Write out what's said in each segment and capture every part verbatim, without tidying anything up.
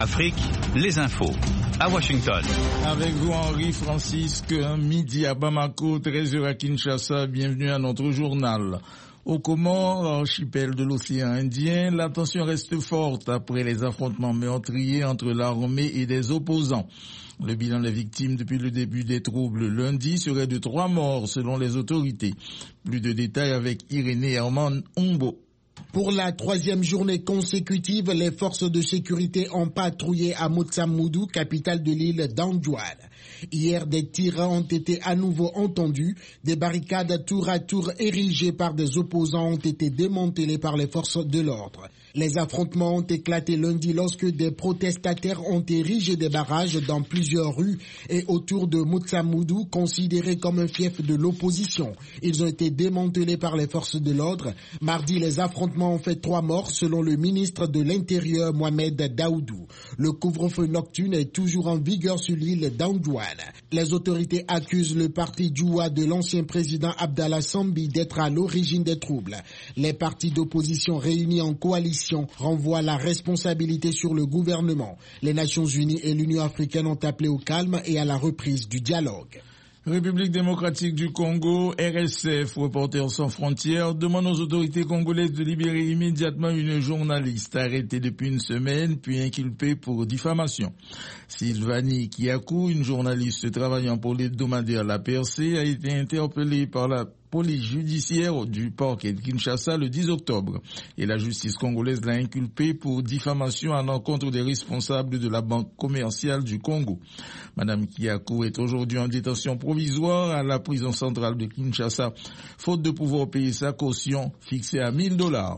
Afrique, les infos. À Washington. Avec vous, Henri Francisque, midi à Bamako, treize heures à Kinshasa. Bienvenue à notre journal. Aux Comores, archipel de l'océan Indien, la tension reste forte après les affrontements meurtriers entre l'armée et des opposants. Le bilan des victimes depuis le début des troubles lundi serait de trois morts selon les autorités. Plus de détails avec Irénée Herman Ombo. Pour la troisième journée consécutive, les forces de sécurité ont patrouillé à Motsamoudou, capitale de l'île d'Anjouane. Hier, des tirs ont été à nouveau entendus. Des barricades tour à tour érigées par des opposants ont été démantelées par les forces de l'ordre. Les affrontements ont éclaté lundi lorsque des protestataires ont érigé des barrages dans plusieurs rues et autour de Motsamoudou, considéré comme un fief de l'opposition. Ils ont été démantelés par les forces de l'ordre. Mardi, les affrontements ont fait trois morts selon le ministre de l'Intérieur Mohamed Daoudou. Le couvre-feu nocturne est toujours en vigueur sur l'île d'Anjouane. Les autorités accusent le parti Djoua de l'ancien président Abdallah Sambi d'être à l'origine des troubles. Les partis d'opposition réunis en coalition renvoient la responsabilité sur le gouvernement. Les Nations Unies et l'Union africaine ont appelé au calme et à la reprise du dialogue. République démocratique du Congo, R S F, Reporters sans frontières, demande aux autorités congolaises de libérer immédiatement une journaliste arrêtée depuis une semaine puis inculpée pour diffamation. Sylvanie Kiakou, une journaliste travaillant pour l'hebdomadaire La Percée, a été interpellée par la police judiciaire du parquet de Kinshasa le dix octobre. Et la justice congolaise l'a inculpée pour diffamation à l'encontre des responsables de la Banque commerciale du Congo. Madame Kiakou est aujourd'hui en détention provisoire à la prison centrale de Kinshasa, faute de pouvoir payer sa caution fixée à mille dollars.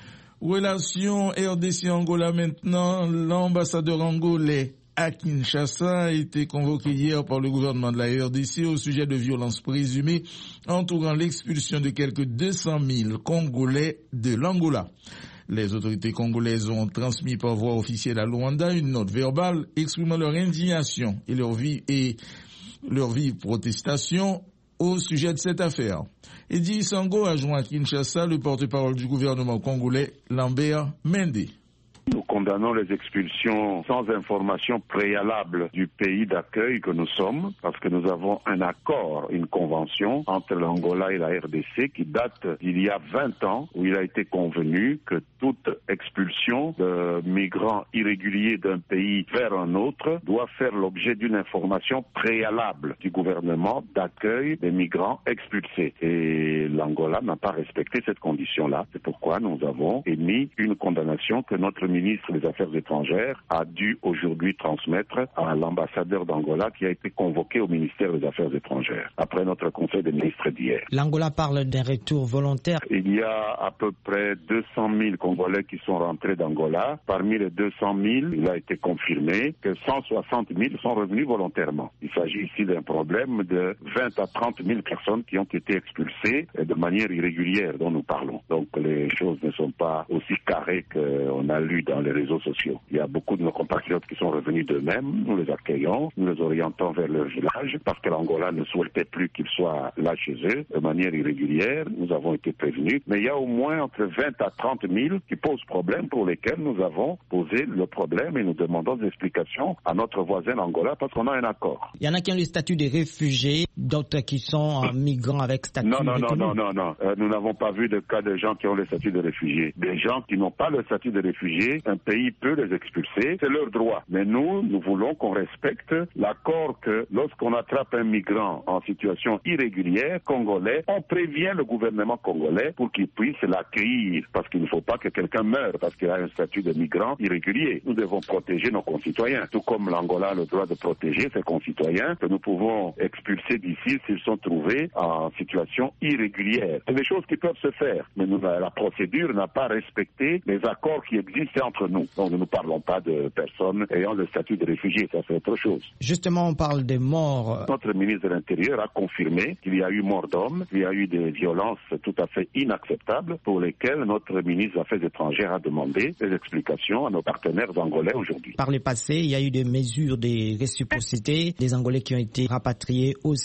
Relation R D C-Angola maintenant, l'ambassadeur angolais à Kinshasa a été convoqué hier par le gouvernement de la R D C au sujet de violences présumées entourant l'expulsion de quelques deux cent mille Congolais de l'Angola. Les autorités congolaises ont transmis par voie officielle à Luanda une note verbale exprimant leur indignation et leur vive, et leur vive protestation au sujet de cette affaire. Eddy Sango a joint à Kinshasa le porte-parole du gouvernement congolais, Lambert Mende. Nous condamnons les expulsions sans information préalable du pays d'accueil que nous sommes, parce que nous avons un accord, une convention entre l'Angola et la R D C qui date d'il y a vingt ans, où il a été convenu que toute expulsion de migrants irréguliers d'un pays vers un autre doit faire l'objet d'une information préalable du gouvernement d'accueil des migrants expulsés. Et l'Angola n'a pas respecté cette condition-là. C'est pourquoi nous avons émis une condamnation que notre ministre des Affaires étrangères a dû aujourd'hui transmettre à l'ambassadeur d'Angola qui a été convoqué au ministère des Affaires étrangères après notre conseil des ministres d'hier. L'Angola parle d'un retour volontaire. Il y a à peu près deux cent mille Congolais qui sont rentrés d'Angola. Parmi les deux cent mille, il a été confirmé que cent soixante mille sont revenus volontairement. Il s'agit ici d'un problème de vingt à trente mille personnes qui ont été expulsées de manière irrégulière dont nous parlons. Donc les choses ne sont pas aussi carrées qu'on a lu dans les réseaux sociaux. Il y a beaucoup de nos compatriotes qui sont revenus d'eux-mêmes, nous les accueillons, nous les orientons vers leur village parce que l'Angola ne souhaitait plus qu'ils soient là chez eux de manière irrégulière. Nous avons été prévenus, mais il y a au moins entre vingt à trente mille qui posent problème pour lesquels nous avons posé le problème et nous demandons des explications à notre voisin l'Angola parce qu'on a un accord. Il y en a qui ont le statut de réfugiés, d'autres qui sont euh, migrants avec statut non, non, de non, non, non, non, euh, nous n'avons pas vu de cas de gens qui ont le statut de réfugiés. Des gens qui n'ont pas le statut de réfugiés, un pays peut les expulser, c'est leur droit. Mais nous, nous voulons qu'on respecte l'accord que lorsqu'on attrape un migrant en situation irrégulière, congolais, on prévient le gouvernement congolais pour qu'il puisse l'accueillir. Parce qu'il ne faut pas que quelqu'un meure parce qu'il a un statut de migrant irrégulier. Nous devons protéger nos concitoyens. Tout comme l'Angola a le droit de protéger ses concitoyens, que nous pouvons expulser d'ici s'ils sont trouvés en situation irrégulière. C'est des choses qui peuvent se faire. Mais nous, la procédure n'a pas respecté les accords qui existent entre nous. Donc nous ne parlons pas de personnes ayant le statut de réfugiés, ça c'est autre chose. Justement, on parle des morts. Notre ministre de l'Intérieur a confirmé qu'il y a eu mort d'hommes, qu'il y a eu des violences tout à fait inacceptables pour lesquelles notre ministre des Affaires étrangères a demandé des explications à nos partenaires angolais aujourd'hui. Par le passé, il y a eu des mesures de réciprocité, des Angolais qui ont été rapatriés aussi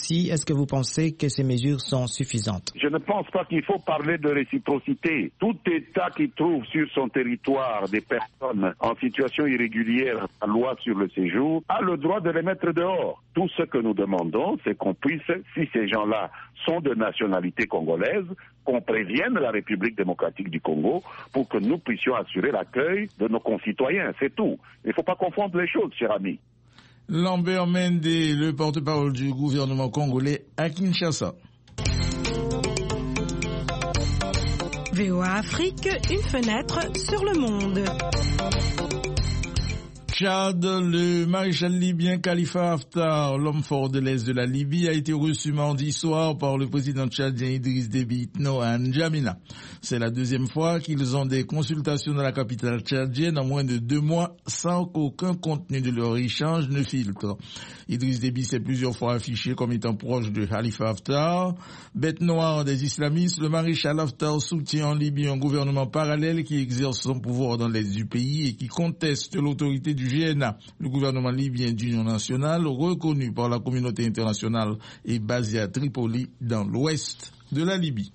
D'ici, est-ce que vous pensez que ces mesures sont suffisantes? Je ne pense pas qu'il faut parler de réciprocité. Tout État qui trouve sur son territoire des personnes en situation irrégulière, la loi sur le séjour, a le droit de les mettre dehors. Tout ce que nous demandons, c'est qu'on puisse, si ces gens-là sont de nationalité congolaise, qu'on prévienne la République démocratique du Congo pour que nous puissions assurer l'accueil de nos concitoyens. C'est tout. Il ne faut pas confondre les choses, cher ami. Lambert Mende, le porte-parole du gouvernement congolais à Kinshasa. V O A Afrique, une fenêtre sur le monde. Tchad, le maréchal libyen Khalifa Haftar, l'homme fort de l'Est de la Libye, a été reçu mardi soir par le président tchadien Idriss Déby Itno à N'Djamena. C'est la deuxième fois qu'ils ont des consultations dans la capitale tchadienne en moins de deux mois sans qu'aucun contenu de leur échange ne filtre. Idriss Déby s'est plusieurs fois affiché comme étant proche de Khalifa Haftar. Bête noire des islamistes, le maréchal Haftar soutient en Libye un gouvernement parallèle qui exerce son pouvoir dans l'Est du pays et qui conteste l'autorité du G N A, le gouvernement libyen d'union nationale, reconnu par la communauté internationale et basé à Tripoli, dans l'ouest de la Libye.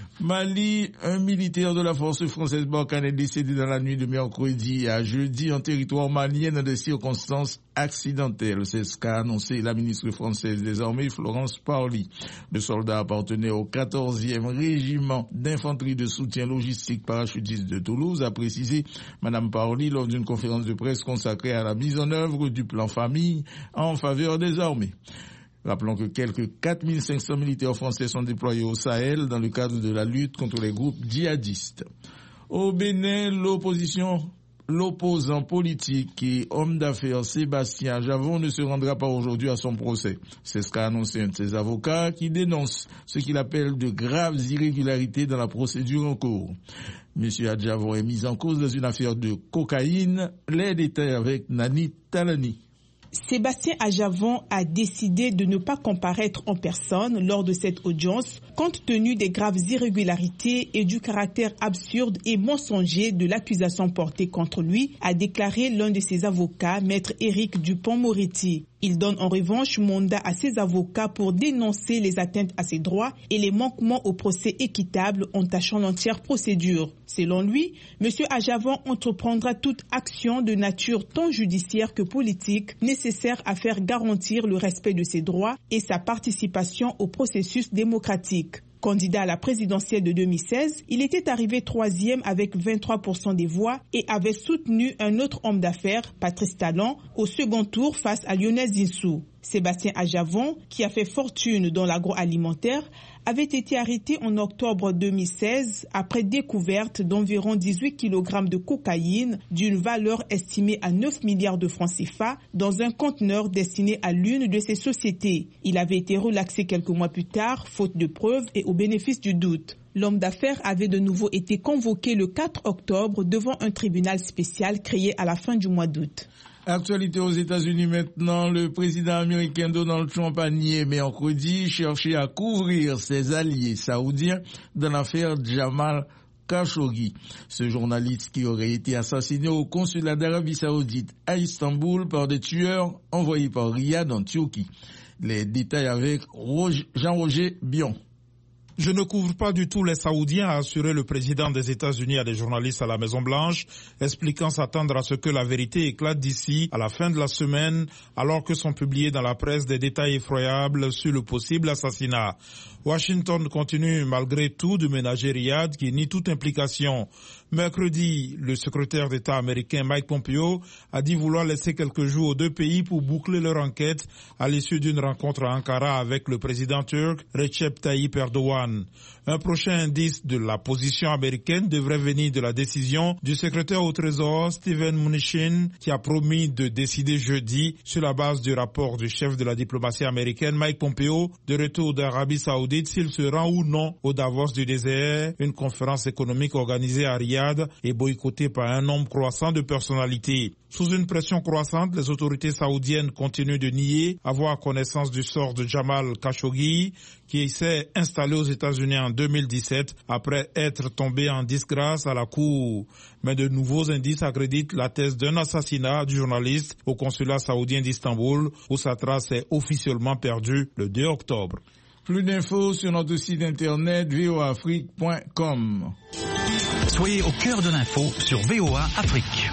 Mali, un militaire de la force française Barkhane est décédé dans la nuit de mercredi à jeudi en territoire malien dans des circonstances accidentelles. C'est ce qu'a annoncé la ministre française des Armées, Florence Parly. Le soldat appartenait au quatorzième régiment d'infanterie de soutien logistique parachutiste de Toulouse, a précisé Madame Parly lors d'une conférence de presse consacrée à la mise en œuvre du plan famille en faveur des armées. Rappelons que quelques quatre mille cinq cents militaires français sont déployés au Sahel dans le cadre de la lutte contre les groupes djihadistes. Au Bénin, l'opposition, l'opposant politique et homme d'affaires Sébastien Ajavon ne se rendra pas aujourd'hui à son procès. C'est ce qu'a annoncé un de ses avocats qui dénonce ce qu'il appelle de graves irrégularités dans la procédure en cours. Monsieur Ajavon est mis en cause dans une affaire de cocaïne. Les détails avec Nani Talani. Sébastien Ajavon a décidé de ne pas comparaître en personne lors de cette audience, compte tenu des graves irrégularités et du caractère absurde et mensonger de l'accusation portée contre lui, a déclaré l'un de ses avocats, maître Éric Dupont-Moretti. Il donne en revanche mandat à ses avocats pour dénoncer les atteintes à ses droits et les manquements au procès équitable entachant l'entière procédure. Selon lui, M. Ajavon entreprendra toute action de nature tant judiciaire que politique nécessaire à faire garantir le respect de ses droits et sa participation au processus démocratique. Candidat à la présidentielle de deux mille seize, il était arrivé troisième avec vingt-trois pour cent des voix et avait soutenu un autre homme d'affaires, Patrice Talon, au second tour face à Lionel Zinsou. Sébastien Ajavon, qui a fait fortune dans l'agroalimentaire, avait été arrêté en octobre deux mille seize après découverte d'environ dix-huit kilogrammes de cocaïne d'une valeur estimée à neuf milliards de francs C F A dans un conteneur destiné à l'une de ces sociétés. Il avait été relaxé quelques mois plus tard, faute de preuves et au bénéfice du doute. L'homme d'affaires avait de nouveau été convoqué le quatre octobre devant un tribunal spécial créé à la fin du mois d'août. Actualité aux États-Unis maintenant, le président américain Donald Trump a nié mercredi chercher à couvrir ses alliés saoudiens dans l'affaire Jamal Khashoggi, ce journaliste qui aurait été assassiné au consulat d'Arabie Saoudite à Istanbul par des tueurs envoyés par Riyad en Turquie. Les détails avec Jean-Roger Bion. Je ne couvre pas du tout les Saoudiens, a assuré le président des États-Unis à des journalistes à la Maison-Blanche, expliquant s'attendre à ce que la vérité éclate d'ici à la fin de la semaine, alors que sont publiés dans la presse des détails effroyables sur le possible assassinat. Washington continue malgré tout de ménager Riyad qui nie toute implication. Mercredi, le secrétaire d'État américain Mike Pompeo a dit vouloir laisser quelques jours aux deux pays pour boucler leur enquête à l'issue d'une rencontre à Ankara avec le président turc Recep Tayyip Erdogan. Un prochain indice de la position américaine devrait venir de la décision du secrétaire au Trésor Steven Mnuchin qui a promis de décider jeudi sur la base du rapport du chef de la diplomatie américaine Mike Pompeo de retour d'Arabie Saoudite s'il se rend ou non au Davos du désert, une conférence économique organisée à Riyad Riyad et boycotté par un nombre croissant de personnalités. Sous une pression croissante, les autorités saoudiennes continuent de nier avoir connaissance du sort de Jamal Khashoggi, qui s'est installé aux États-Unis en deux mille dix-sept après être tombé en disgrâce à la cour. Mais de nouveaux indices accréditent la thèse d'un assassinat du journaliste au consulat saoudien d'Istanbul, où sa trace est officiellement perdue le deux octobre. Plus d'infos sur notre site internet v o a afrique point com. Soyez au cœur de l'info sur V O A Afrique.